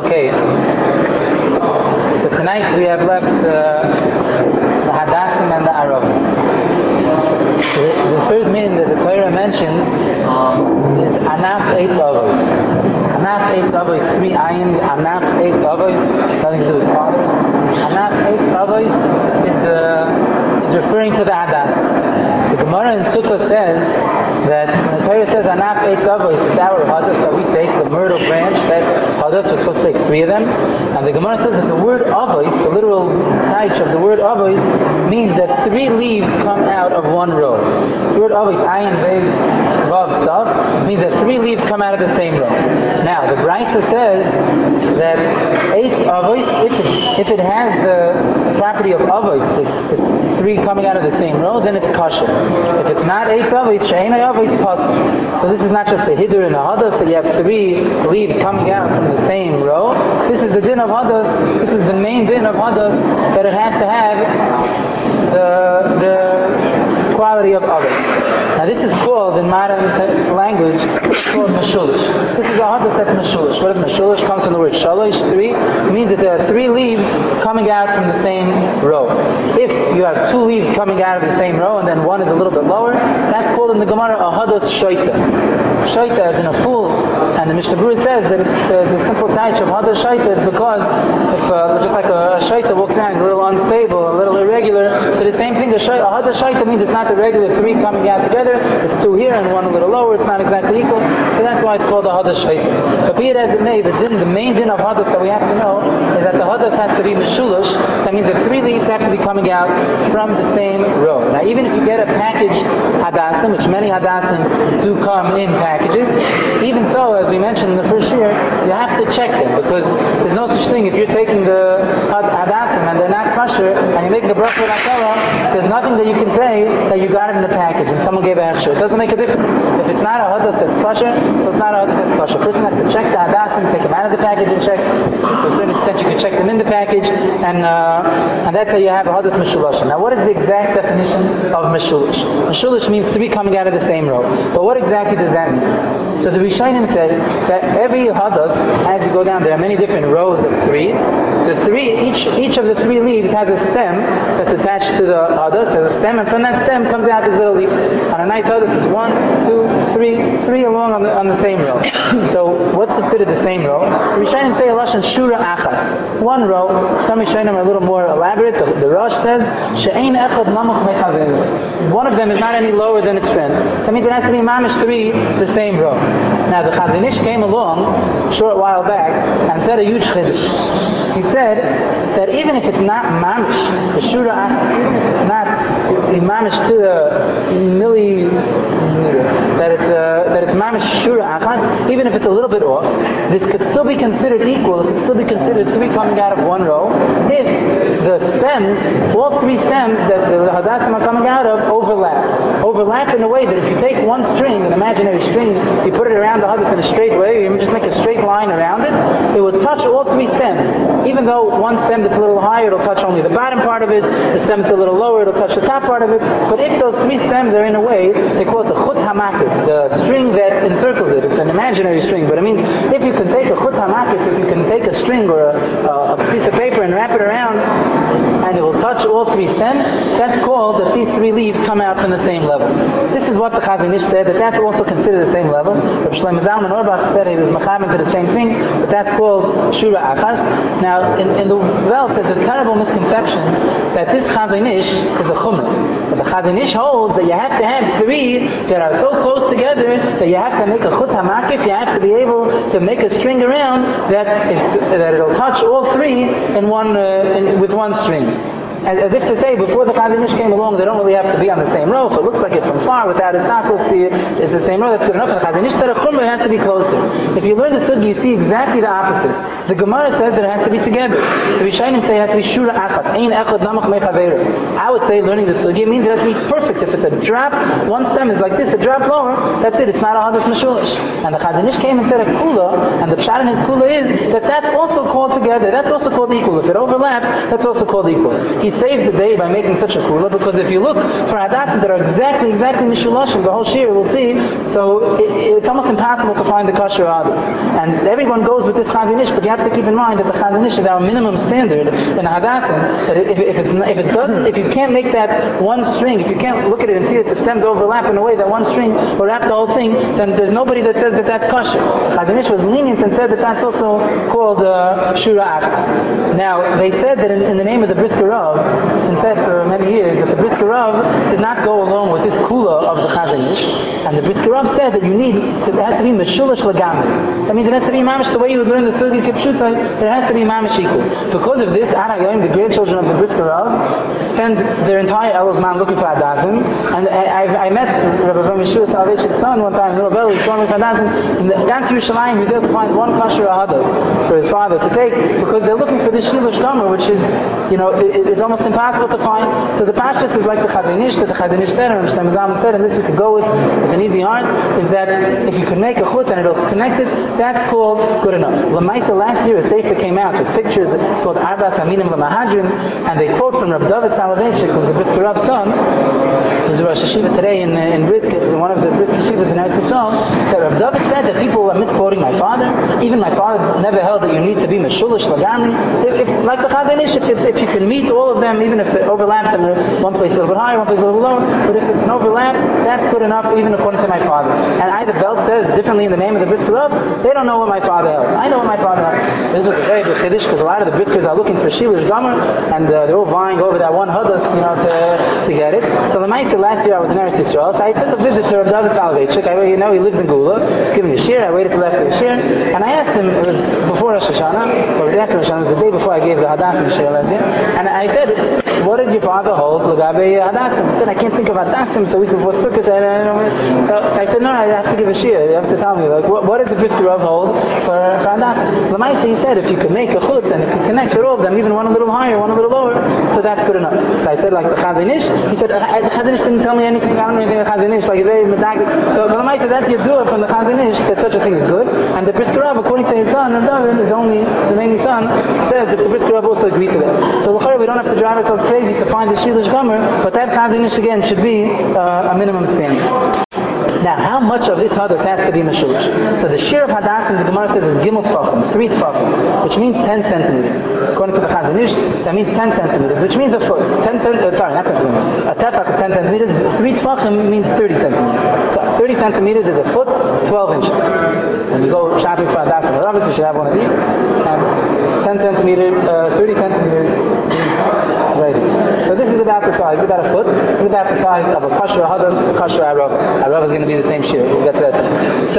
Okay. So tonight we have left the Hadassim and the Arabim. The third min that the Torah mentions is Anaf Eitz Avos. Anaf Eitz Avos, 3 ayins. Anaf Eitz Avos, nothing to do with fathers. Anaf Eitz Avos is referring to the Hadassim. The Gemara in Sukkah says that when the Torah says Anaf Eitz Avos, it's our Hadas that we take, the myrtle branch, that Hadas was supposed to take 3 of them. And the Gemara says that the word Avos, the literal taich of the word Avos, means that 3 leaves come out of one row. The word Avos, Ayin, Beis, Vav, Sav, means that 3 leaves come out of the same row. Now, the Brisa says that Eitz Avos, if it has the property of Avos, it's 3 coming out of the same row, then it's kosher. If it's not Eitz Avos, She'enai Avos, pasuk. So this is not just the Hiddur and the Hadas that you have 3 leaves coming out from the same row. This is the din of Hadas. This is the main din of Hadas, that it has to have the quality of Avos. Now this is called, in modern language, it's called Meshulish. This is a Hadas that's Meshulish. What is Meshulish? Comes from the word Shalosh, 3. It means that there are 3 leaves coming out from the same row. If you have 2 leaves coming out of the same row and then one is a little bit lower, that's called in the Gemara a Hadas Shoita. Shoita as in a fool. And the Mishnah Berurah says that the simple taich of Hadas Shoita is because if just like a Shoita walks around, it's a little unstable, a little irregular, so the same thing, a Hadas Shoita means it's not the regular 3 coming out together, it's 2 here and 1 a little lower, it's not exactly equal, so that's why it's called a Hadas Shoita. But be it as it may, the main din of Hadas that we have to know is that the Hadas has to be Meshulish. That means that 3 leaves have to be coming out from the same row. Now even if you get a packaged Hadassim, which many Hadassim do come in packages, even so, as we mentioned in the first year, you have to check them, because there's no such thing. If you're taking the Hadassim and they're not kosher, and you're making a bracha l'Hakala, there's nothing that you can say that you got it in the package and someone gave extra. It doesn't make a difference. If it's not a Hadas that's kosher, so it's not a Hadas that's kosher. A person has to check the Hadassim, take them out of the package and check. To a certain extent, you can check them in the package, and that's how you have a Hadas Meshulish. Now, what is the exact definition of Meshulish? Meshulish means 3 coming out of the same row. But what exactly does that mean? So the Rishonim say that every Hadas, as you go down, there are many different rows of 3. The 3, each of the 3 leaves has a stem that's attached to the Hadas, has a stem, and from that stem comes out this little leaf. On a nice Hadas, it's 1, 2, 3 along on the same row. So what's considered the same row? The Rishonim say a lashon shura achas. 1 row. Some Rishonim are a little more elaborate. The Rosh says she'ein echad namuch mechaveru. 1 of them is not any lower than its friend. That means it has to be mamish 3, the same row. Now the Chazon Ish came along a short while back and said a huge chiddush. He said that even if it's not mamish, the shura achas, even if it's not mamish to the millimeter, that it's mamish shura achas, even if it's a little bit off, this could still be considered equal. It could still be considered 3 coming out of 1 row if the stems, all 3 stems that the Hadassim are coming out of, overlap in a way that if you take 1 string, an imaginary string, you put it around the Hadas in a straight way, you just make a straight line around it, it will touch all 3 stems. Even though 1 stem that's a little higher, it'll touch only the bottom part of it, the stem that's a little lower, it'll touch the top part of it. But if those 3 stems are in a way, they call it the chut hamakif, the string that encircles it. It's an imaginary string, but it means if you can take a chut hamakif, if you can take a string or a piece of paper and wrap it around, and it will touch all 3 stems, that's called that these 3 leaves come out from the same level. This is what the Chazon Ish said, that that's also considered the same level. Rabbi Shlomo Zalman Auerbach said he was mechamen to the same thing, but that's called shura achas. Now, in the Welt, there's a terrible misconception that this Chazon Ish is a chumrah. But the Chazon Ish holds that you have to have 3 that are so close together that you have to make a chut hamakif, you have to be able to make a string around that it'll touch all 3 with 1 string. As if to say, before the Chazon Ish came along, they don't really have to be on the same row. If it looks like it from far without a stock, we'll see it's the same row, that's good enough. And the Chazon Ish said a chumrah, it has to be closer. If you learn the Sugya, you see exactly the opposite. The Gemara says that it has to be together. The Rishonim say it has to be shura achas. Ein echad namuch mechaveru. I would say learning the Sugya means it has to be perfect. If it's a drop, 1 stem is like this, a drop lower, that's it. It's not a Hadas Meshulish. And the Chazon Ish came and said a kula, and the pshat in his kula is that that's also called together. That's also called equal. If it overlaps, that's also called equal. he saved the day by making such a kula, because if you look for hadassim that are exactly mishulashim, the whole shir we'll see, so it's almost impossible to find the kosher others. And everyone goes with this Chazon Ish, but you have to keep in mind that the Chazon Ish is our minimum standard in hadassim. That if you can't make that one string, if you can't look at it and see that the stems overlap in a way that one string will wrap the whole thing, then there's nobody that says that that's kosher. Chazon Ish was lenient and said that that's also called shura achas. Now they said that in the name of the Brisker Rav, it's been said for many years that the Brisker Rav did not go along with this kula of the Chazon Ish, and the Brisker Rav said that it has to be meshulish lagamri. That means it has to be mamish the way you would learn the Sugi Kipshuta. It has to be mamish equal. Because of this, Arayim, the grandchildren of the Brisker Rav, spend their entire Elul's man looking for hadassim. And I met Rabbi Yeshua Soloveitchik's son one time in Little Valley. He's going for hadassim. In the Gans Yerushalayim, he was able to find one kosher ahadas for his father to take, because they're looking for this shilush gomer, which is, it's almost impossible to find. So the pashtus is like the Chazon Ish, that the Chazon Ish said, and Shlomo Zalman said, and this we could go with an easy heart, is that if you can make a chut and it'll connect it, that's called good enough. Lamaisa, last year a sefer came out with pictures. It's called Arbas Aminim Lamahadrin, and they quote from Reb David Soloveitchik, who's the Brisker Rav's son, who's Rosh Hashiva today in Brisk, one of the Brisk Yeshivas in Eretz Yisrael, that Reb David said that people are misquoting my father. Even my father never held that you need to be meshulish lagamri. If like the Chazon Ish, if you can meet all of them, even if it overlaps and one place a little bit higher, one place a little lower, but if it can overlap, that's good enough, even according to my father. And either Belt says differently in the name of the Brisker Rav, they don't know what my father held. I know what my father held. This is a very big chiddush, because a lot of the Briskers are looking for shilush gomer, and they're all vying over that one hadas, to get it. So the Maisa, last year I was in Eretz Yisrael, so I took a visit to Reb David Soloveitchik. He lives in Gula. He's giving a shir. I waited till after the shir, and I asked him. It was before Rosh Hashanah, or it was after Rosh Hashanah. It was the day before I gave the hadassim shir last year, and I said, "What did your father hold l'gabe hadassim?" He said, "I can't think of hadassim, so we can before Sukkot." So I said, "No, I have to give a shir. You have to tell me, what did the Brisker Rav hold for hadassim?" Lamaisa, he said, if you could make a chut and it could connect all of them, even one a little higher, one a little lower, so that's good enough. So I said, like the Chazon Ish, he said, the Chazon Ish didn't tell me anything. I don't know anything about Chazon Ish. Like very medaglik. So Lamaisa, that's your dua from the Chazon Ish that such a thing is good. And the Brisker Rav, according to his son, David, his only remaining son, says that the Brisker Rav also agreed to that. So we don't have to drive ourselves crazy to find the shilush gomer, but that Chazon Ish again should be a minimum standard. Now, how much of this hadas has to be meshulish? So the shir of hadassim, the Gemara says, is gimel tfachim, 3 tfachim, which means 10 centimeters. According to the Chazon Ish, that means 10 centimeters, which means a foot. 10 centimeters, sorry, not 10 centimeters. A tefach is 10 centimeters. 3 tfachim means 30 centimeters. So 30 centimeters is a foot, 12 inches. When you go shopping for hadassim or rabbis, you should have one of these. And 10 centimeters, 30 centimeters is right here. So this is about the size, about a foot. This is about the size of a kosher hadas, a kosher arava. Arava is going to be the same shir. We'll get to that soon.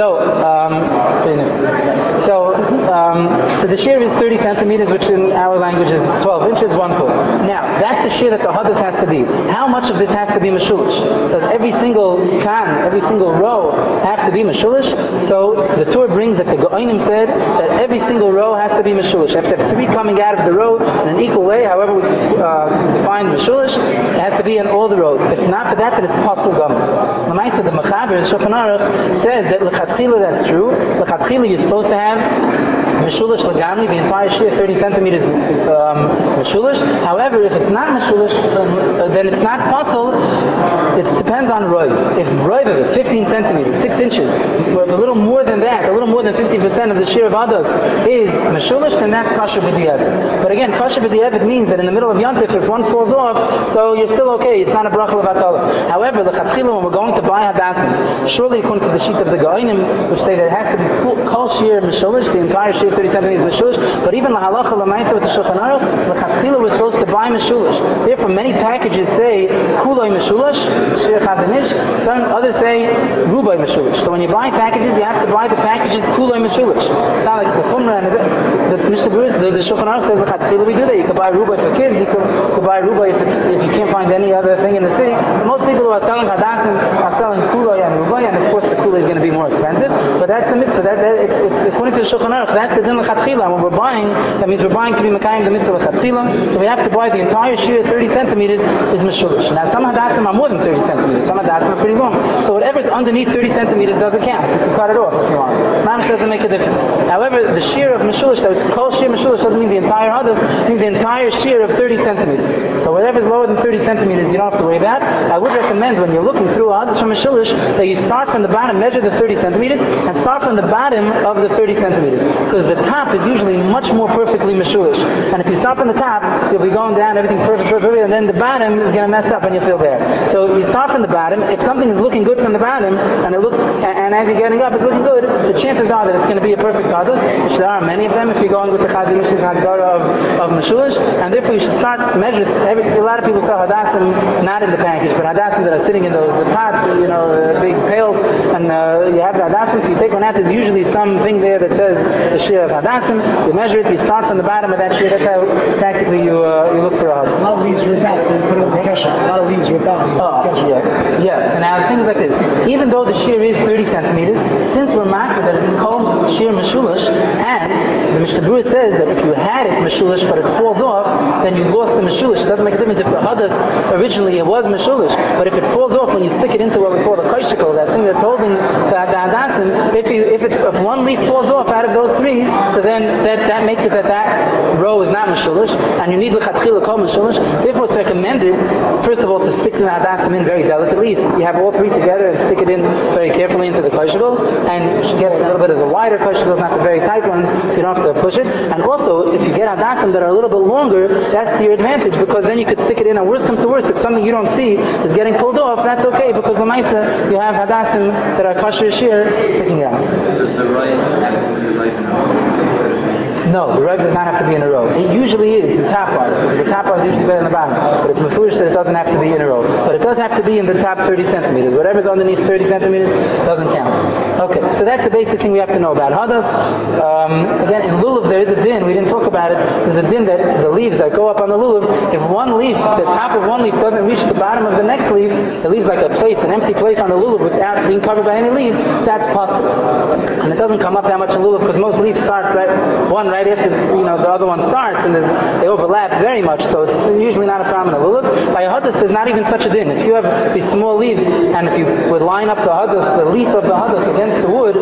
So the shir is 30 centimeters, which in our language is 12 inches, 1 foot. Now, that's the shir that the hadas has to be. How much of this has to be meshulish? Does every single every single row have to be meshulish? So the Torah brings that the Go'ainim said that every single row has to be meshulish. You have to have 3 coming out of the row in an equal way, however we define meshulish, it has to be in all the rows. If not for that, then it's pasul gomer. Lamaisa, the Mechaber, Shulchan Aruch, says that l'chatchila that's true. L'chatchila you're supposed to have meshulish lagamli, the entire shir 30 centimeters meshulish. However, if it's not meshulish, then it's not pasul. It depends on roiv. If roiv of it, 15 centimeters, 6 inches, a little more than that, a little more than 50% of the shir of hadas is meshulish, then that's kosher b'diavad. But again, kosher b'diavad means that in the middle of Yontif, if one falls off, so you're still okay. It's not a bracha levatala. However, the chatchila, when we're going to buy hadassim, surely according to the sheet of the Go'ainim, which say that it has to be kol shir meshulish, the entire shir 30 centimeters meshulish, but even the halacha l'maisa with the Shulchan Aruch, the chatchila was supposed to buy meshulish. Therefore, many packages say kuloi meshulish, shir Chazon Ish. Some others say rubai meshulish. So when you buy packages, you have to buy the packages kuloi meshulish. It's not like the Chumrah and the Mishnah Berurah, the Shulchan Aruch says the chatchila we do that. You can buy rubai for kids. You can buy rubai if you can't find any other thing in the city. But most people who are selling hadassim are selling kuloi and rubai, and of course the kuloi is going to be more expensive, but that's the mitzvah. It's according to the Shulchan Aruch, that's the din l'chatchila. When we're buying, that means we're buying to be mekayim the mitzvah l'chatchila. So we have to buy the entire shear 30 centimeters is meshulish. Now some hadassim are more than 30 centimeters. Some hadassim are pretty long. So whatever's underneath 30 centimeters doesn't count. You can cut it off if you want. Mamish doesn't make a difference. However, the shear of meshulish, that it's called shear meshulish, doesn't mean the entire hadas. It means the entire shear of 30 centimeters. So whatever's lower than 30 centimeters, you don't have to worry about. I would recommend when you're looking through a hadas from meshulish that you start from the bottom, measure the 30 centimeters, and start from the bottom of the 30 centimeters. Because the top is usually much more perfectly meshulish. And if you start from the top, you'll be going down, everything's perfect, and then the bottom is going to mess up and you'll feel bad. So you start from the bottom. If something is looking good from the bottom, and as you're getting up, it's looking good, the chances are that it's going to be a perfect hadas, which there are many of them if you're going with the Chazal Mishnah's Hagdara of meshulish, and therefore you should start measuring. A lot of people sell hadassim not in the package, but hadassim that are sitting in those pots, big pails, and you have the hadassim, so you take one out, there's usually something there that says the shear of hadassim, you measure it, you start from the bottom of that shear, that's how practically you look for a hadas. A lot of leaves rip out when you put it in the kesher. A lot of leaves rip out. Yeah. So now things like this. Even though the shear is 30 centimeters, since we're marked that it's called shear meshulish, and the Mishnah Berurah says that if you had it meshulish but it falls off, then you lost the meshulish. It doesn't make a difference if the hadas originally it was meshulish, but if it falls off when you stick it into what we call the koshikol, that thing that's holding the hadassim, if one leaf falls off out of those three, so then that makes it that row is not meshulish, and you need l'chatchila kol meshulish. Therefore, it's recommended, first of all, to stick the hadassim in very delicately. You have all three together and stick it in very carefully into the koshikol, and you should get a little bit of the wider koshikol, not the very tight ones, so you don't have to push it. And also, if you get hadassim that are a little bit longer, that's to your advantage, because then you could stick it in, and worst comes to worst, if something you don't see is getting pulled off, that's okay, because the Maisa, you have hadassim that are kosher shear sticking out. Does the right have to be right in a row? No, the rug does not have to be in a row. It usually is the top part, because the top part is usually better than the bottom. But it's foolish that it doesn't have to be in a row. But it does have to be in the top 30 centimeters. Whatever's underneath 30 centimeters doesn't count. Okay, so that's the basic thing we have to know about hadas. Again, in lulav there is a din. We didn't talk about it. There's a din that the leaves that go up on the lulav, if one leaf, the top of one leaf doesn't reach the bottom of the next leaf, it leaves like an empty place on the lulav without being covered by any leaves, that's possible. And it doesn't come up that much in lulav because most leaves start right after the other one starts, and they overlap very much, so it's usually not a problem in a lulav. By a hadas, there's not even such a din. If you have these small leaves, and if you would line up the leaf of the hadas against the wood,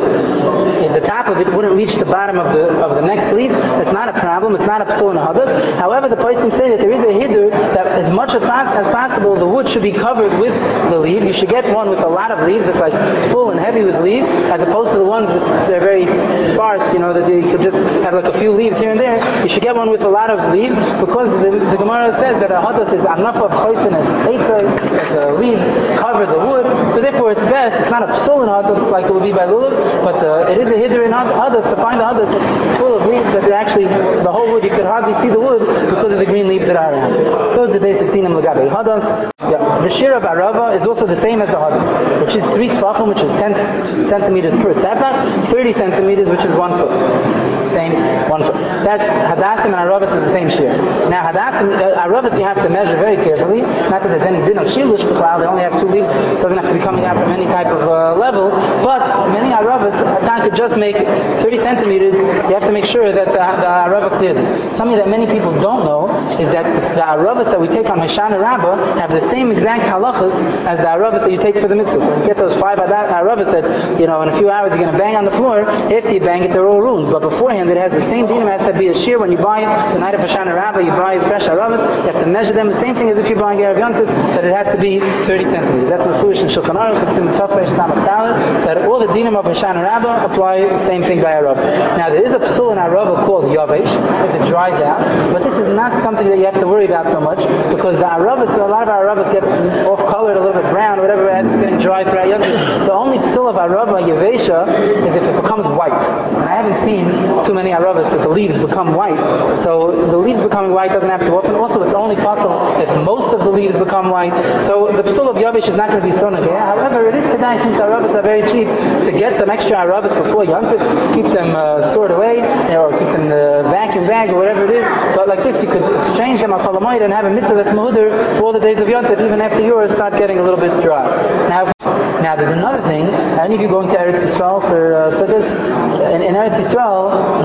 if the top of it wouldn't reach the bottom of the next leaf, it's not a problem. It's not a psul in a hadas. However, the poskim say that there is a hiddur that as much as possible the wood should be covered with the leaves. You should get one with a lot of leaves that's like full and heavy with leaves, as opposed to the ones that are very sparse, that you could just have like a few leaves here and there. You should get one with a lot of leaves, because the Gemara says that a hadas is enough of chayfiness, that the leaves cover the wood, so therefore it's best. It's not a psul in hadas like it would be by lulav, but it is a hiddur in hadas to find a hadas that's full of leaves that actually the whole wood, you could hardly see the wood because of the green leaves that are around. Those are the basic dinim l'gabe hadas. The shear of arava is also the same as the hadas, which is 3 tefachim, which is 10 centimeters per tefach, 30 centimeters, which is 1 foot. Same 1 foot. That's hadassim and aravas is the same shear. Now hadassim, aravas you have to measure very carefully. Not that there's any din of shilush b'chlal. They only have 2 leaves. It doesn't have to be coming out from any type of level. But many aravas, a tan could just make 30 centimeters. You have to make sure that the arava clears it. Something that many people don't know is that the aravas that we take on Hoshana Rabbah have the same exact halachas as the aravas that you take for the mitzvah. So you get those 5 aravas that, in a few hours you're going to bang on the floor. After you bang it, they're all ruined. But beforehand, it has the same dinim. It has to be a shear. When you buy it the night of Hoshana Rabbah, you buy fresh aravas. You have to measure them the same thing as if you're buying Erev Yontif, that it has to be 30 centimeters. That's what foolish in Shulchan Aruch. It's in the Tafresh Samach Dalet, that all the dinim of Hoshana Rabbah apply the same thing by aravah. Now there is a psul in arava called yavesh, if it dries out, but this is not something that you have to worry about so much, because the aravas, a lot of aravas get off colored, a little bit brown, whatever, as it's getting dry throughout Yontif. The only psul of arava yavesha is if it becomes white. And I haven't seen too many aravas that the leaves become white. So the leaves becoming white doesn't happen too often. Also, it's only possible if most of the leaves become white. So the psul of yavesh is not going to be so nageh. However, it is today, since aravas are very cheap, to get some extra aravas before Yontif, keep them stored away, or keep them in the vacuum bag, or whatever it is. But like this, you could exchange them al and have a mitzvah that's muhudr for all the days of Yontif, even after yours start getting a little bit dry. Now, Now there's another thing. Any of you going to Eretz Yisrael for Sukkot? In Eretz Yisrael,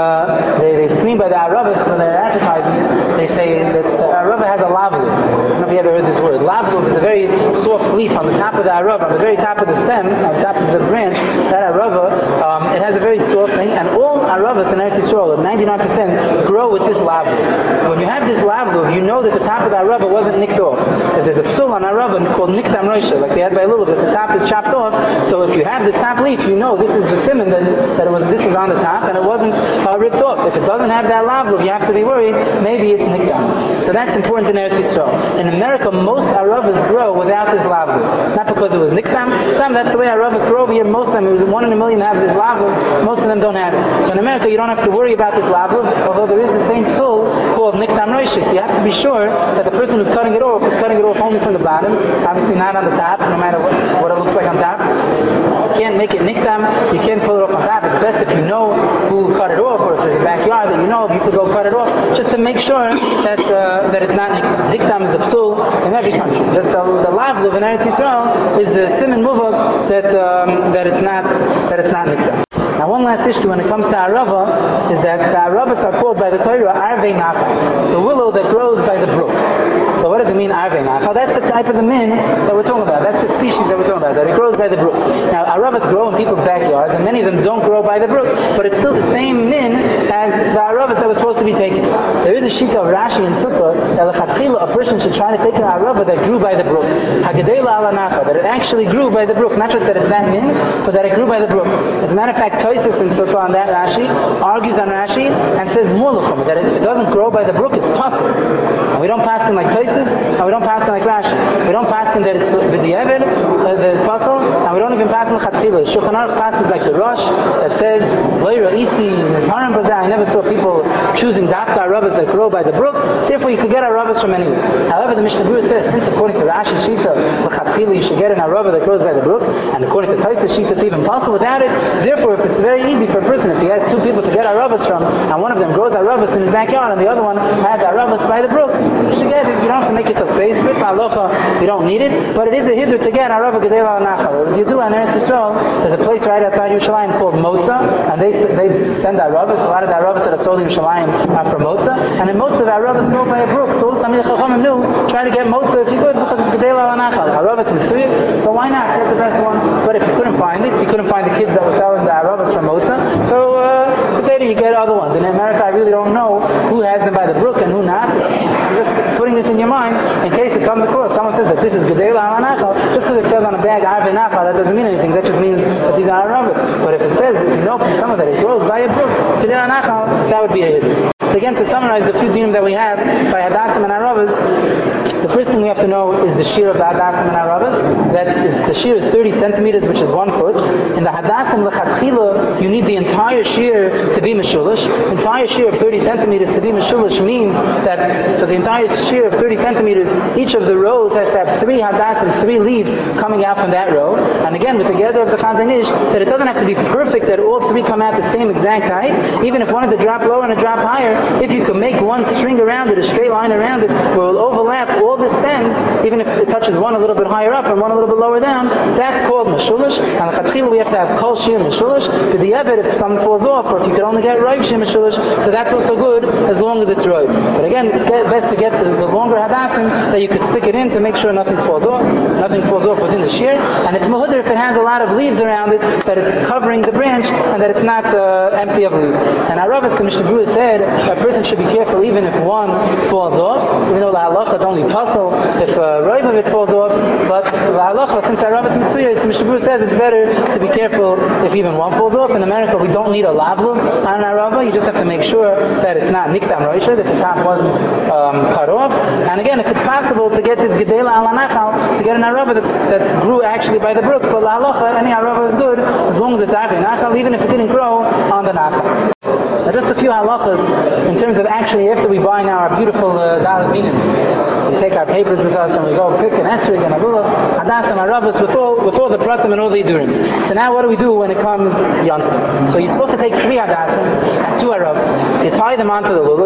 they scream by the Arabas when they're advertising it. They say that the Araba has a lavlu. I don't know if you ever heard this word. Lavlu is a very soft leaf on the top of the Araba, on the very top of the stem, on the top of the branch. That Araba, it has a very soft thing, and all Arabas in Eretz Yisrael, 99%, grow with this lavlu. When you have this lavlu, you know that the top of the Araba wasn't nicked off. If there's a psul on Araba called niktam roisha, like they had by Lulav, the top is chopped off. So if you have this top leaf, you know this is the simon this is on the top, and it wasn't ripped off. If it doesn't have that lavlu, you have to be worried. Maybe it's niktam. So that's important in Eretz Yisrael. In America, most Arabas grow without this lavlu. Not because it was niktam. That's the way Arabas grow over here. Most of them, it was 1 in a million have this lavlu. Most of them don't have it. So in America, you don't have to worry about this lavlu, although there is the same psul called niktam roisha. So you have to be sure that the person who's cutting it off is cutting it off only from the bottom, obviously not on the top, no matter what it looks like on top. You can't make it niktam, you can't pull it off on top. It's best if you know who cut it off, or if there's a backyard that you know, if you could go cut it off, just to make sure that it's not niktam. Niktam is a psul in every country. The lavlu in Eretz Yisrael is the siman muvak that it's not niktam. Now one last issue when it comes to Arava is that the Arabas are called by the Torah Arvei Nachal, the willow that grows by the brook. So what does it mean Arvei Nachal? That's the type of the min that we're talking about. That's the species that we're talking about, that it grows by the brook. Now Arabas grow in people's backyards, and many of them don't grow by the brook, but it's still the same min as the Arabas that were supposed to be taken. There is a sheet of Rashi in Sukkah that a person should try to take an Arava that grew by the brook. Hagedela ala Nachal, that it actually grew by the brook, not just that it's that min, but that it grew by the brook. As a matter of fact, Tosis in Sukkah on that Rashi argues on Rashi and says more that if it doesn't grow by the brook, it's possible. And we don't pass them like Tosis, and we don't pass them like Rashi. We don't pass them that it's b'di'evid, the puzzle, and we don't even pass them chatzila. Shulchan Aruch passes like the Rosh that says Lo Ra'isi Nizharim Bazah. I never saw people choosing dafka Arabas that grow by the brook. Therefore, you could get Arabas from anywhere. However, the Mishnah Berurah says, since according to Rashi Shita, l'chatchila you should get an Araba that grows by the brook, and according to Tosis Shita, it's even possible without it. Therefore, if it's very easy for a person, if he has two people to get Arabas from, and one of them grows Arabas in his backyard, and the other one has Arabas by the brook, you should get it. You don't have to make yourself crazy with Halacha, you don't need it, but it is a hiddur to get Araba Gedela Nachal. If you do on Eretz Yisrael, there's a place right outside Yerushalayim called Motza, and they send Arabas. A lot of the Arabas that are sold in Yerushalayim are from Motza, and in Motza the Arabas go by a brook. So Tamil Chachamim knew, try to get Motza if you could, because it's Gedela Nachal. Arabas Mitzuyah, so why not get the best one? But if you couldn't find it, you couldn't find the kids that were selling the Arabas from Motza, so say that you get other ones. In America, I really don't know who has them by the brook and who not. I'm just putting this in your mind in case it comes across. Someone says that this is Gedela Nachal, just because it says on a bag Arvei Nachal, that doesn't mean anything. That just means that these are Arabas. But if it says, if you know from someone that it grows by a brook, Gedela Nachal, that would be a hidden. So again, to summarize the few dinim that we have by Hadassim and Arabas, the first thing we have to know is the shear of the Hadassim and Arabas. The shear is 30 centimeters, which is 1 foot. In the Hadassim L'Chatchila, you need the entire shear to be Meshulish. The entire shear of 30 centimeters to be Meshulish means that for the entire shear of 30 centimeters, each of the rows has to have 3 Hadassim, 3 leaves coming out from that row. And again, with the gather of the Chazon Ish, that it doesn't have to be perfect that all 3 come out the same exact height. Even if one is a drop lower and a drop higher, if you can make one string around it, a straight line around it, where it will overlap all the stems, even if it touches one a little bit higher up and one a little bit lower down, that's called Meshulish. And the Chatchila we have to have Kol Shir Meshulish. But the Eved, if something falls off, or if you could only get Roiv Shir Meshulish, so that's also good as long as it's Roiv. But again, it's best to get the longer Hadassim that you could stick it in to make sure nothing falls off within the shear. And it's Mahudr if it has a lot of leaves around it, that it's covering the branch and that it's not empty of leaves. And Arabas, the Mishnah Berurah said, a person should be careful even if one falls off, even though the halacha is only puzzle if Roiv of it falls off, but the halacha, since Arabas Mitzuyah, the Mishnah Berurah says it's better to be careful if even one falls off. In America, we don't need a lavlu on an Araba, you just have to make sure that it's not niktam roisha, that the top wasn't cut off. And again, if it's possible to get this Gedela ala Nachal, to get an Araba that grew actually by the brook, but the halacha, any Araba is good, as long as it's Arvei Nachal, even if it didn't grow on the Nachal. Now just a few halachas in terms of actually after we buy now our beautiful Dalet Minim. We take our papers with us and we go pick an esrog and a lulav, Hadassim, Arabas with all the pratim and all the idurim. So now what do we do when it comes Yontif? So you're supposed to take 3 Hadassim and 2 Arabas. You tie them onto the lulav.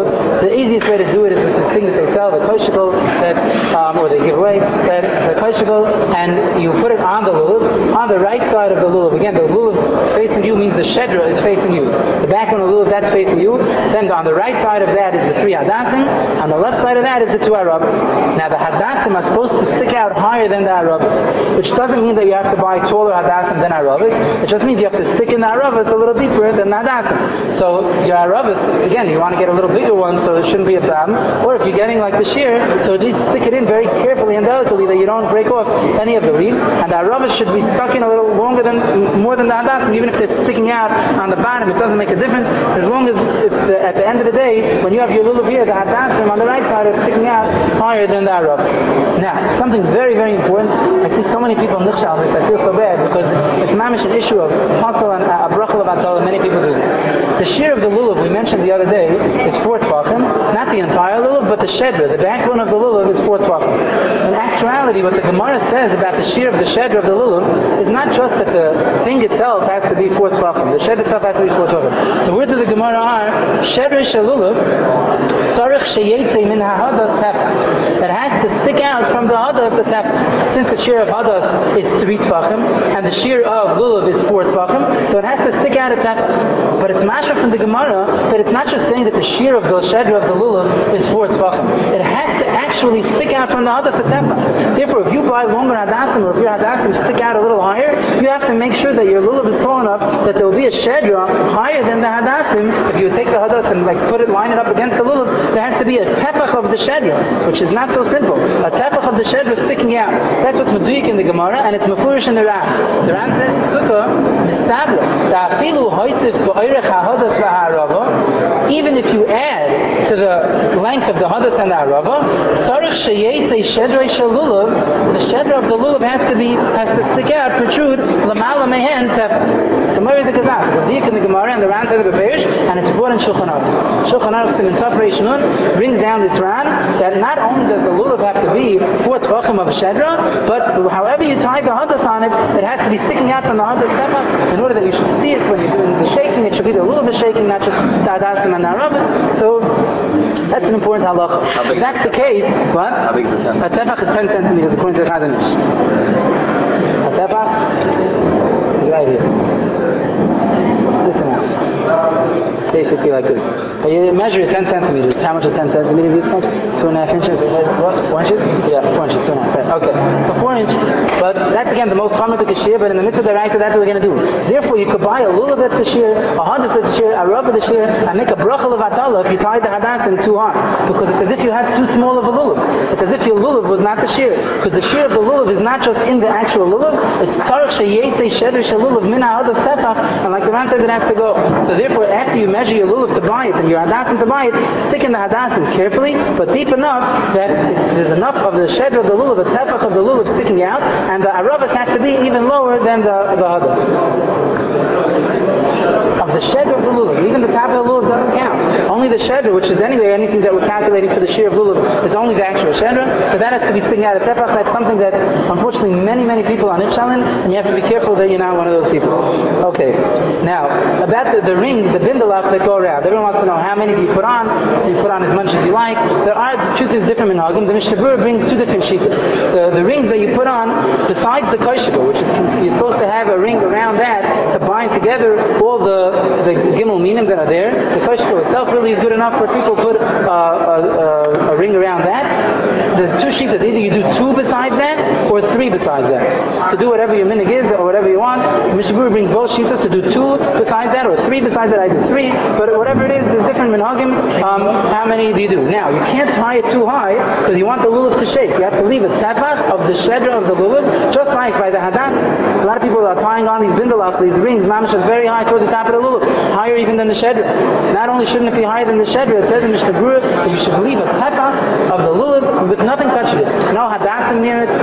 The easiest way to do it is with this thing that they sell, the koshikol, or they give away, that it's a koshikol, and you put it on the lulav, on the right side of the lulav. Again, the lulav facing you means the shedra is facing you. The back one of the lulav, that's facing you. Then on the right side of that is the 3 hadassim. On the left side of that is the 2 arabas. Now the hadassim are supposed to stick out higher than the arabas, which doesn't mean that you have to buy taller hadassim than arabas. It just means you have to stick in the arabas a little deeper than the hadassim. So your arabas, again, you want to get a little bigger one, so it shouldn't be a problem. Or if you're getting like the shear, so just stick it in very carefully and delicately that you don't break off any of the leaves. And the arabas should be stuck in a little more than the hadassim, even if they're sticking out on the bottom. It doesn't make a difference as long as at the end of the day, when you have your lulav here, the hadassim on the right side are sticking out higher than the arabas. Now, something very, very important. I see so many people nichshal on this. I feel so bad because it's mamish an issue of pasal and a brachal of atol, and many people do this. The shear of the lulav we mentioned the other day is 4 tvachim, not the entire lulav, but the shedra, the backbone of the lulav is 4 tvachim. In actuality, what the Gemara says about the shear of the shedra of the lulav is not just that the thing itself has to be 4 tvachim. The shedra itself has to be 4 tvachim. The words of the Gemara are shedra shalulav sarich sheyetze min hahadas tefach. It has to stick out from the hadas a tefach. Since the shear of hadas is 3 tvachim and the shear of lulav is 4 tvachim, so it has to stick out a tefach. But it's mashra from the Gemara that it's not just saying that the shear of the shedra of the lulav is 4 tvachim. It has to actually stick out from the hadas a tefach. Therefore, if you buy longer hadassim or if your hadassim stick out a little higher, you have to make sure that your lulav is tall enough that there will be a shedra higher than the hadassim. If you take the hadas and line it up against the lulav, there has to be a tefach of the shedra, which is not so simple. A tefach of the shedra sticking out. That's what's meduyik in the Gemara, and it's mefurish in the Ran. The Ran says, Sukkah, mistabla, da'afilu hoisif ba'oirech ha'hadas v'ha'arava, even if you add to the length of the hadas and the arava, sarich sheyetze shedra shalulav, the shedra of the lulav has to stick out, protrude, lamala mehen tefach. So Mary the Kazak, it's meduyik in the Gemara, and the Ran says the beferish, and it's brought in Shulchan Aruch. Shulchan Aruch Siman Tov Reish Nun brings down this Ran that not only does the lulav have to be 4 tvachim of shedra, but however you tie the hadas on it, it has to be sticking out from the hadas tefach in order that you should see it when you're doing the shaking. It should be the lulav is shaking, not just the hadasim and the arabas. So that's an important halacha. If that's the case, what? How big is a tefach? A tefach is 10 centimeters according to the Chazon Ish. A tefach is right here. Listen now. Basically like this. You measure it 10 centimeters. How much is 10 centimeters? It's 2.5 inches. What? 4 inches? Yeah, 4 inches, 2.5. Right. Okay. So 4 inches. But that's again the most common to the shear, but in the midst of the Raisa, that's what we're going to do. Therefore, you could buy a lulav that's the shear, a hadas that's the shear, a rubber the shear, and make a brachal of atala if you tie the hadassim too hard. Because it's as if you had too small of a lulav. It's as if your lulav was not the shear. Because the shear of the lulav is not just in the actual lulav, it's tzarech sheyetze shedr shalulav min hadas tefach, and like the man says, it has to go. So therefore, after you measure your lulav to buy it and your hadassim to buy it, stick in the hadassim carefully, but deep enough that there's enough of the shedr of the lulav, the tefach of the lulav sticking out, and the arabas has to be even lower than the hadas. Of the shedr of the lulav, even the top of the lulav doesn't count. Only the shedr, which is anyway anything that we're calculating for the shear of lulav, is only the actual shedr. So that has to be sticking out of tefach. That's something that unfortunately many people are nichshalin, and you have to be careful that you're not one of those people. Okay. Now about the rings, the bindalach that go around. Everyone wants to know how many do you put on? You put on as much as you like. The truth is different in Hagim. The Mishnah Berurah brings 2 different shitas. The rings that you put on, besides the koshika, which is you're supposed to have a ring around that to bind together all the gimel minim that are there. The koshika itself really is good enough for people to put a ring around that. There's 2 shitas. Either you do 2 besides that, or 3 besides that. To do whatever your minig is, or whatever you want. The Mishnah Berurah brings both shitas to do 2 besides that, or 3 besides that. I do 3. But whatever it is, there's different minhagim. How many do you do? Now, you can't tie it too high, because you want the lulav to shake. You have to leave a tefach of the shedra of the lulav, just like by the hadas. A lot of people are tying on these bindalach, these rings, mamish very high towards the top of the lulav, higher even than the shedra. Not only shouldn't it be higher than the shedra, it says in Mishnah Berurah that you should leave a tefach of the lulav nothing touching it. No hadassim near it,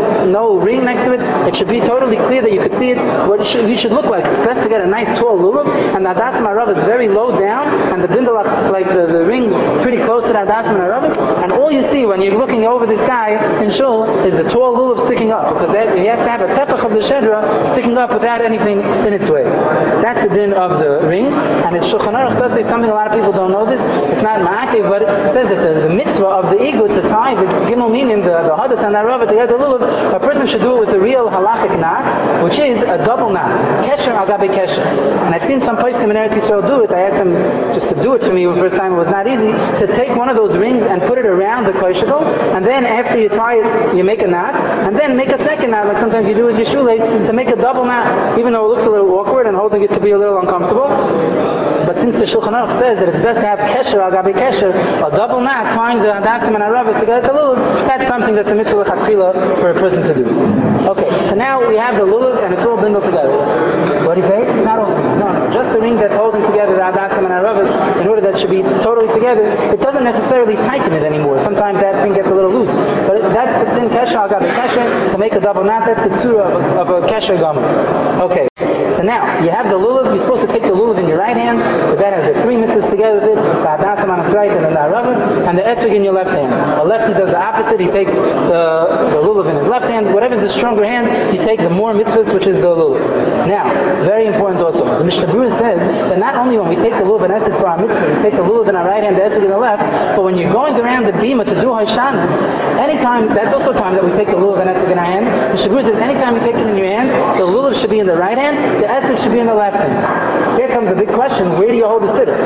no ring next to it. It should be totally clear that you could see it. What you should look like. It's best to get a nice tall lulav, and the hadassim harav is very low down, and the bindalach, like the rings, pretty close to the hadassim harav. And all you see when you're looking over this guy in shul is the tall lulav sticking up, because he has to have a tefach of the shedra sticking up without anything in its way. That's the din of the rings, and it's Shulchan Aruch does say something a lot of people don't know this. It's not ma'akev, but it says that the mitzvah of the igud to tie the gimel minim, the hadas and the rava together the lulav, a person should do it with the real halachic knot, which is a double knot, kesher agabe kesher. And I've seen some poskim in Eretz Yisrael do it. I asked them just to do it for me the first time. It was not easy to take one of those rings and put it around the koshikol, and then after you tie it, you make a knot, and then make a second knot, like sometimes you do with your shoelace, to make a double knot, even though it looks a little awkward and holding it to be a little uncomfortable. But since the Shulchan Aruch says that it's best to have kesher agabe kesher, a double knot tying the hadassim and harav together to lulav, that's something that's a mitzvah l'chatchila for a person to do. Okay, so now we have the lulav and it's all bindled together. What do you say? Not all things. No. Just the ring that's holding together the hadassim and harav, in order that it should be totally together, it doesn't necessarily tighten it anymore. Sometimes that thing gets a little loose. But that's the thin kesher agabe kesher, to make a double knot. That's the tzura of a kesher gomer. Okay. So now, you have the lulav, you're supposed to take the lulav in your right hand, because that has the three mitzvahs together with it, the hadassim on its right, and then the haravas, and the esrog in your left hand. A lefty does the opposite, he takes the lulav in his left hand. Whatever's the stronger hand, you take the more mitzvahs, which is the lulav. Now, very important also, the Mishnah Berurah says that not only when we take the lulav and esrog for our mitzvah, we take the lulav in our right hand, the esrog in the left, but when you're going around the bima to do haishanas, anytime, that's also time that we take the lulav and esrog in our hand. Mishnah Berurah says anytime you take it in your hand, the lulav should be in the right hand, the esrog should be in the left hand. Here comes a big question, where do you hold the siddur?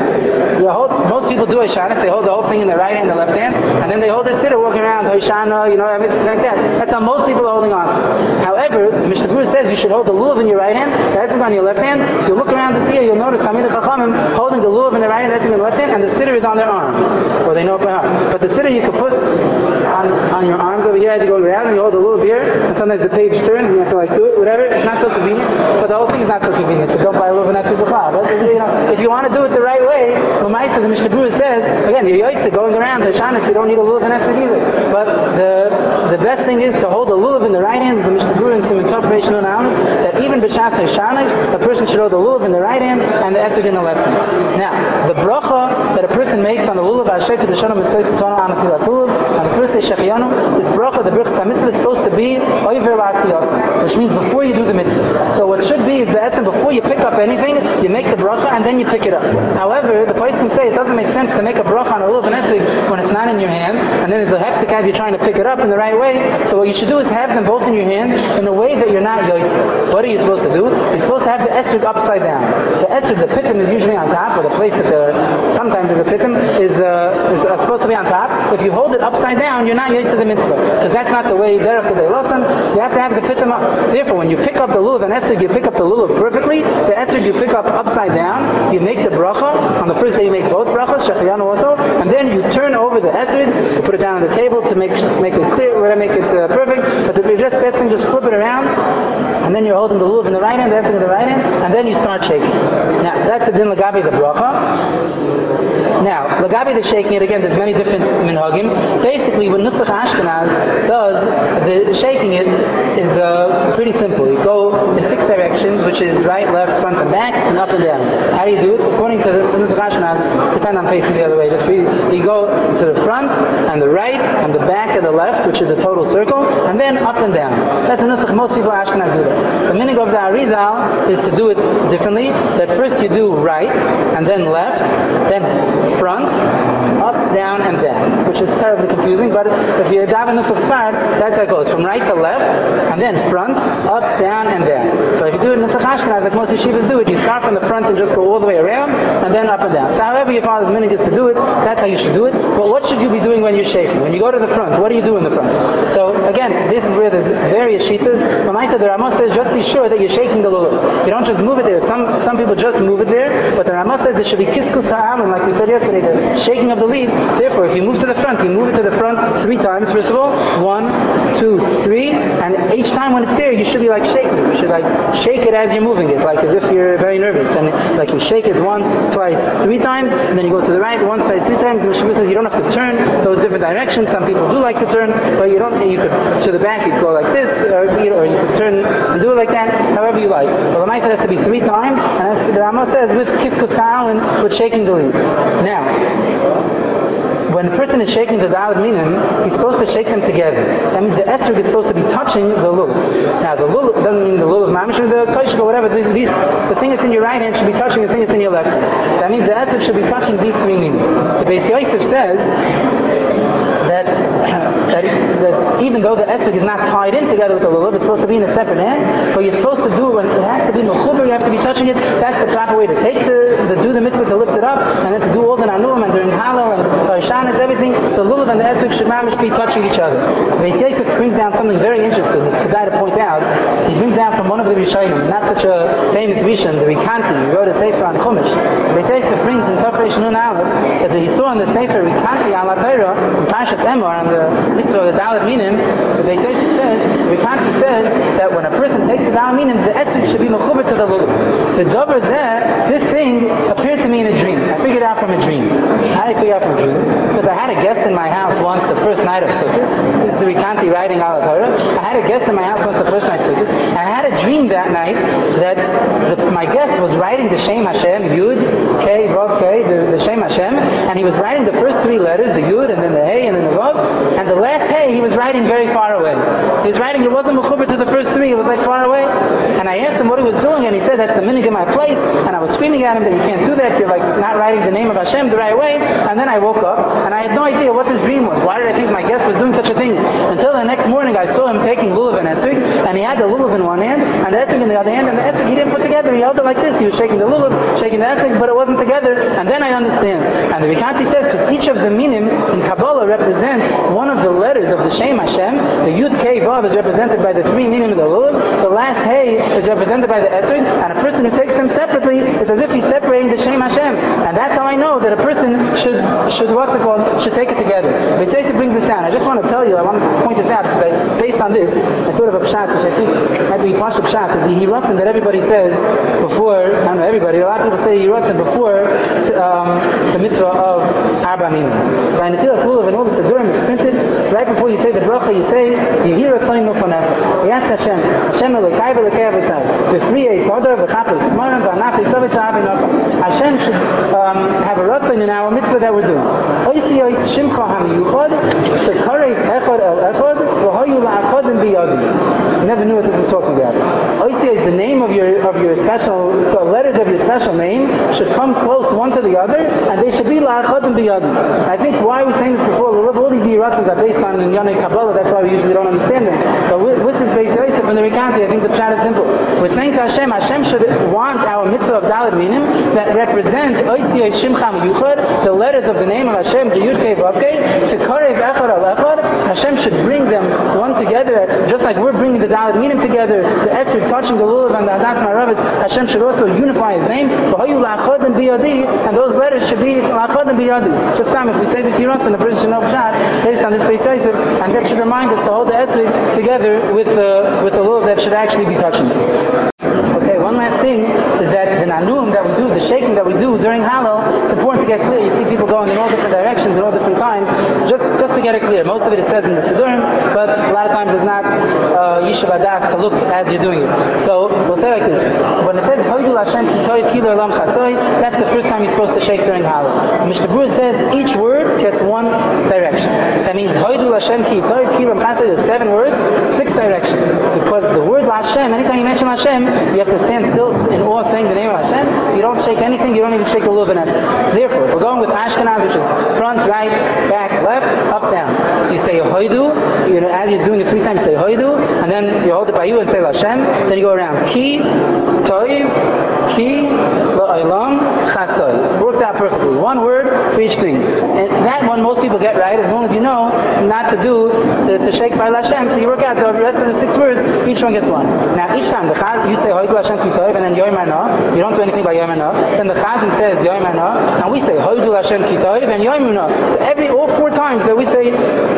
Most people do Hashanah, they hold the whole thing in the right hand, the left hand, and then they hold the siddur walking around, Hoshana, everything like that. That's how most people are holding on to. However, Mishnah Berurah says you should hold the lulav in your right hand, the esrog on your left hand. If you look around this year, you'll notice Talmidei Chachamim holding the lulav in the right hand, the esrog in the left hand, and the siddur is on their arms, or they know it by heart. But the siddur you can put on your arms over here as you go around, and you hold the lulav here, and sometimes the page turns, and you have to do it, whatever. It's not so convenient, but the whole thing is not so convenient, so don't buy a lulav and esrog b'chlal. But if you want to do it the right way, the Mishnah Berurah says, again, you're yoitze going around the Hashanah, you don't need a lulav and esrog either. But the best thing is to hold the lulav in the right hand, as the Mishnah Berurah in Siman Tov Reish Nun Aleph, that even b'shas Hashanah, a person should hold the lulav in the right hand and the esrog in the left hand. Now, the bracha that a person makes on the lulav, Asher Kedushanim Mitzvah Tzona Anatilas Lulav, on the first day Shechianu, this bracha, the bracha mitzvah, is supposed to be Oiver La'asiyosam, which means before you do the mitzvah. So what it should be is that before you pick up anything, you make the bracha and then you pick it up. However, the place can say it doesn't make sense to make a bracha on a lulav and esrog when it's not in your hand, and then there's a hefsek as you're trying to pick it up in the right way. So what you should do is have them both in your hand in a way that you're not yoitze. What are you supposed to do? You're supposed to have the esrog upside down. The esrog, the pitim is usually on top, or the place that sometimes the pitim is supposed to be on top. If you hold it upside down, you're not yoitze the mitzvah, because that's not the way derech kedei losam. You have to have the pitim up. Therefore, when you pick up the lulav and esrog, you pick up the lulav perfectly. The esrog you pick up upside down. You make the bracha. On the first day you make both brachas, Shechianu also, and then you turn over the esrog, you put it down on the table to make it clear, make it perfect. But the best thing, just flip it around, and then you're holding the lulav in the right hand, the esrog in the right hand, and then you start shaking. Now, that's the din lagabi the bracha. Now, lagabi the shaking it, again, there's many different minhagim. Basically, what Nusach Ashkenaz does, the shaking it is pretty simple. You go in 6 directions, which is right, left, front, and back, and up and down. How do you do it? According to the Nusach Ashkenaz, pretend I'm facing the other way. Just you go to the front, and the right, and the back, and the left, which is a total circle, and then up and down. That's the Nusach. Most people Ashkenaz do that. The minhag of the Arizal is to do it differently. That first you do right, and then left, then front, up, down, and back, which is terribly confusing, but if you daven Nusach Sfard, that's how it goes, from right to left, and then front, up, down, and back. But if you do it in Nusach Ashkenaz, like most yeshivas do it, you start from the front and just go all the way around, and then up and down. So however your father's minhag is to do it, that's how you should do it. But what should you be doing when you're shaking? When you go to the front, what do you do in the front? So again, this is where there's various shitas. When I said the Ramah says, just be sure that you're shaking the lulav. You don't just move it there. Some people just move it there, but the Ramah says it should be kiskus ha'am, and like we said yesterday, the shaking of the leaves. Therefore, if you move to the front, you move it to the front 3 times, first of all. 1, 2, 3, and each time when it's there, you should be like shaking it. You should like shake it as you're moving it, like as if you're very nervous. And like you shake it once, twice, 3 times, and then you go to the right, once, twice, 3 times. The Mishnah says you don't have to turn the goes different directions. Some people do like to turn, but you don't. You could to the back. You go like this, or you could turn and do it like that. However you like. Well, the Maisa has to be 3 times, and as the Rama says, with Kiskut Ka'al and with shaking the leaves. Now, when a person is shaking the Daled Minim, he's supposed to shake them together. That means the esrog is supposed to be touching the lulav. Now, the lulav doesn't mean the lulav mamish or the koshik or whatever. The thing that's in your right hand should be touching the thing that's in your left hand. That means the esrog should be touching these 3 minim. The Beis Yosef says that even though the esrog is not tied in together with the lulav, it's supposed to be in a separate hand, but you're supposed to do when it has to be mechuber, you have to be touching it. That's the proper way to take do the mitzvah, to lift it up, and then to do all the nanuim and during Hallel and Shanas, everything. The lulav and the esrog should mamish be touching each other. Beis Yosef brings down something very interesting. It's the guy to point out. He brings down from one of the Rishonim, not such a famous Rishon, the Rikanti. He wrote a sefer on Chumash. Beis Yosef brings in Tafresh Nun Aleph that he saw in the sefer Rikanti al Torah in Parshas Emor on the mitzvah of the Daled Minim. The Beis Yosef says, Rikanti says that when a person takes the Daled Minim, the esrog should be mechuber to the lulav. The dover there, this thing appeared to me in a dream. I figured it out from a dream. How did I figure out from a dream? Because I had a guest in my house once the first night of Sukkot. This is the Rikanti writing al Torah. I had a guest in my house once the first night of Sukkot. I had a dream that night that my guest was writing the Shem Hashem, Yud, K, Vav, K, the Shem Hashem, and he was writing the first 3 letters, the Yud, and then the Hey, and then the Vav, and the last Hey he was writing very far away. He was writing, it wasn't mechuber to the first 3, it was like far away. And I asked him what he was doing, and he said, that's the minhag in my place, and I was screaming at him that you can't do that, you're like not writing the name of Hashem the right way. And then I woke up, and I had no idea what this dream was. Why did I think my guest was doing such a thing? Until the next morning I saw him taking lulav and esrog, and he had the lulav in one hand, and the esrog in the other hand, and the esrog he didn't put together, he held it like this. He was shaking the lulav, shaking the esrog, but it wasn't together, and then I understand. And the Rikanti says, because each of the minim in Kabbalah represent one of the letters of the Shem Hashem. The Yud, K, Vav is represented by the 3 minim of the lulav, the last Hey is represented by the esrog, and a person who takes them separately is as if he's separating the Shem Hashem. And that's how I know that a person should take it together. Beis Yosef brings this down. I just want to tell you, I want to point this out, because based on this, I thought of a pshat, which I think might be Pasha pshat, is he writes in that everybody says before, I don't know everybody, a lot of people say he writes in before the mitzvah of Arba Minim. By Netilas Lulav and all the Siddurim, it's printed, right before you say the bracha, you say, Yehira Tzayin Mufanecha. We ask Hashem, Hashem Elokai V'Elokei Avosai, V'Friyei Tzodar V'Chapos Morim V'Anafi Sovitz Ha'avinocha. Hashem should have a ratzain in our mitzvah that we're doing. Oisi Ois Shimcha HaMiyuchad, Shekarev Echad El Echad, V'Hoyu La'achodim B'Yadi. You never knew what this was talking about. Oisi is the name of your special, the letters of your special name should come close one to the other, and they should be La'achodim B'Yadi. I think why we're saying this before, all these yiratzos are based on Yonei Kabbalah, that's why we usually don't understand them. But with this Beis Yosef and the Rikanti, I think the pshat is simple. We're saying to Hashem, Hashem should want our mitzvah of Daled Minim that represent Oisi Ois Shimcha HaMiyuchad, the letters of the name of Hashem, the Yud Kei Vav Kei, Shekarev Echad El Echad. Hashem should bring them one together, just like we're bringing the Daled Minim together, the esrog touching the lulav and the Hadas Maravis. Hashem should also unify His name. V'Hoyu La'achodim B'Yadi, and those letters should be La'achodim B'Yadi. Just time, if we say this Yiratz, and the person should know pshat based on this Beis Yosef, and that should remind us to hold the esrog together with the lulav that should actually be touching it. Okay, one last thing is that the nanuim that we do, the shaking that we do during Hallel, it's important to get clear. You see people going in all different directions in all different times. Just to get it clear. Most of it says in the Siddurim, but a lot of times it's not Yishuv Adas to look as you're doing it. So we'll say like this. When it says Hoydul Hashem Kitoy Kilo Elam Chastoy, that's the first time you're supposed to shake during Hallel. Mishnah Berurah says each word gets one direction. That means Hoydul Hashem Kitoy Kilo Elam Chastoy, there's 7 words, 6 directions. Because the word Hashem, anytime you mention Hashem, you have to stand still in awe saying the name of Hashem. You don't shake anything, you don't even shake the lulav and esrog. Therefore, if we're going with Ashkenaz, which is front, right, back, left, up, down. So you say Hoidu, as you're doing it 3 times, you say Hoidu, and then you hold it by you and say Hashem, then you go around. Ki, Toiv, Ki, La'olam, Chastoy. Worked out perfectly. One word for each thing. And that one most people get right as long as you know not to shake by Hashem. So you work out the rest of the 6 words, each one gets one. Now each time you say Hoidu Hashem Ki Toiv and then Yoimana, you don't do anything by Yoimana. Then the Chazan says Yoimana, and we say Hoidu Hashem Ki Toiv and Yoimana. So all 4 times that we say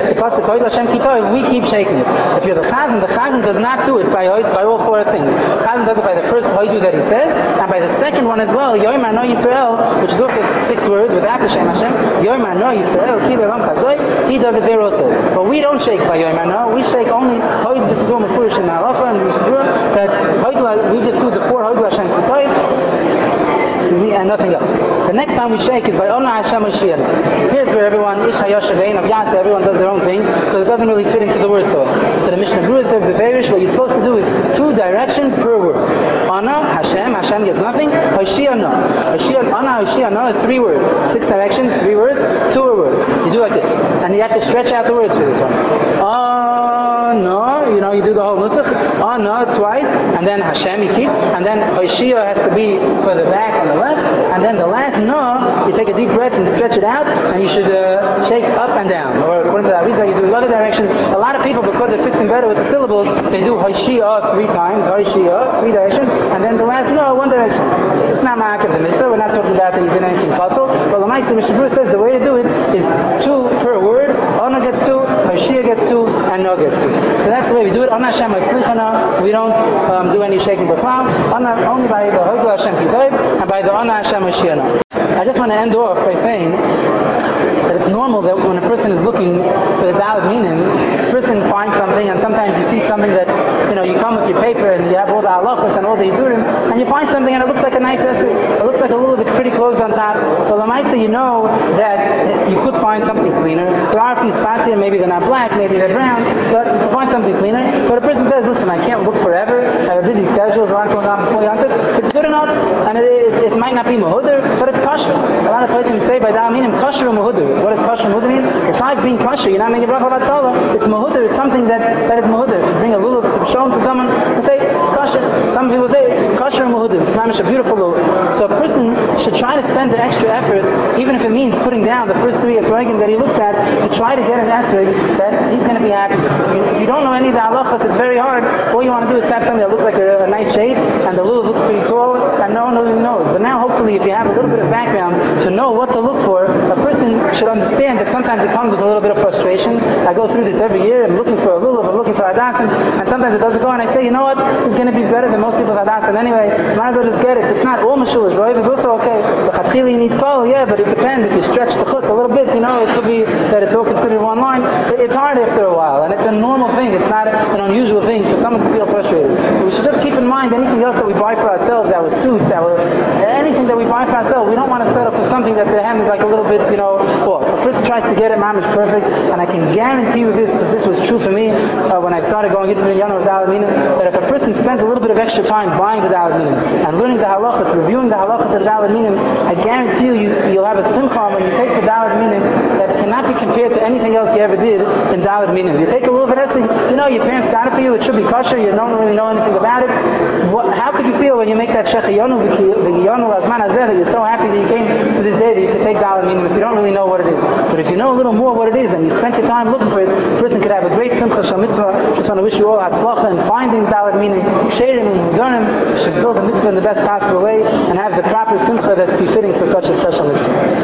the pasuk Hoyd Hashem Kitov, we keep shaking it. If you're the chazan does not do it by all four things. Chazan does it by the first Hoydu that he says, and by the second one as well, Yomer No Yisrael, which is also 6 words without the Shem Hashem. Yomer No Yisrael, Ki Le'olam Chazoi. He does it there also. But we don't shake by Yomer No. We shake only Hoyd. This is all Mefurish in the Halacha and Mishnah that Hoyd. We just do the 4 Hoyd Hashem Kitov. And nothing else. The next time we shake is by Ona Hashem Mashiach. Here's where everyone, Ish HaYoshevein, of Yasa, everyone does their own thing, because it doesn't really fit into the word so. So the Mishnah Berurah says, Beferish, what you're supposed to do is 2 directions per word. Ona, Hashem gets nothing. Hoshia no. Ona, Hoshia no is 3 words. 6 directions, 3 words, 2 a word. You do like this. And you have to stretch out the words for this one. No, you do the whole nusach. No, twice, and then Hashem you keep, and then Hoshia has to be for the back on the left, and then the last no, you take a deep breath and stretch it out, and you should shake up and down. Or according to the Arizal, you do a lot of directions. A lot of people, because it fits in better with the syllables, they do Hoshia 3 times, Hoshia 3 directions, and then the last no, 1 direction. It's not ma'akev the mitzvah. We're not talking about that you did anything puzzle. But the Ma'aseh Mishnah Berurah says the way to do it is 2 per word. Ona gets 2, Hoshia gets 2, and no gets 2. So that's the way we do it. Ona Hashem Tzlichana, we don't do any shaking before. Only by the Hoyd Hashem Kitov and by the Ona Hashem Mashiach. I just want to end off by saying that it's normal that when a person is looking for the Dalet meaning, a person finds something, and sometimes you see something that, you come with your paper and you have all the halachas and all the yidurim, and you find something and it looks like a nice essay. It looks like a little bit pretty closed on top. So the Lamaisa, you know that you could find something cleaner. There are a few spots here, maybe they're not black, maybe they're brown, but you can find something cleaner. But a person says, listen, I can't look forever, I have a busy schedule, there's a lot going on before Yantif. It's good enough, and it might not be Mahudr, but it's kosher. A lot of places say by Da'al Minim, kosher or Mahudr. What does kosher and Mahudr mean? Besides being kosher, you're not making bracha b'atala. It's Mahudr, it's something that is Mahudr. If you bring a lulav to show to someone, they say kosher. Some people say kosher and Mahudr. It's a beautiful lulav. So a person should try to spend the extra effort, even if it means putting down the first 3 esrogim that he looks at, to try to get an esrog that he's going to be happy with. If you don't know any of the halachas, it's very hard. All you want to do is have something that looks like a nice shade, and the lulav looks pretty tall, and no one really knows. But now hopefully if you have a little bit of background to know what to look for, a person should understand that sometimes it comes with a little bit of frustration. I go through this every year. I'm looking for a lulav, I'm looking for adasim, and sometimes it doesn't go, and I say, you know what, it's going to be better than most people's adasim anyway. Might as well just get it. It's not all mashulish, right? It's also okay. The chatchili you need kol, yeah, but it depends. If you stretch the chut a little bit, it could be that it's all considered one line. It's hard after a while, and it's a normal thing. It's not an unusual thing for someone to feel frustrated. But we should just keep in mind anything else that we buy for ourselves, our suit, anything that we buy for ourselves, we don't want to settle for something that the hem is like a little bit, off. A person tries to get it, mamish perfect, and I can guarantee you this, because this was true for me when I started going into the Yonah of Dalet Minim, that if a person spends a little bit of extra time buying the Dalet Minim and learning the halachas, reviewing the halachas of Dalet Minim, I guarantee you'll have a simcha when you take the Dalet Minim that cannot be compared to anything else you ever did in Dalet Minim. You take a little bit of your parents got it for you, it should be kosher, you don't really know anything about it. How could you feel when you make that shechayonu v'yonu lazman hazeh that you're so happy that you came to this day that you could take Dalet Minim if you don't really know what it is? But if you know a little more what it is and you spent your time looking for it, a person could have a great simcha shal mitzvah. Just want to wish you all hatzlacha in finding Dalet Minim, sheirim and mudarim, should build the mitzvah in the best possible way and have the proper simcha that's befitting for such a special mitzvah.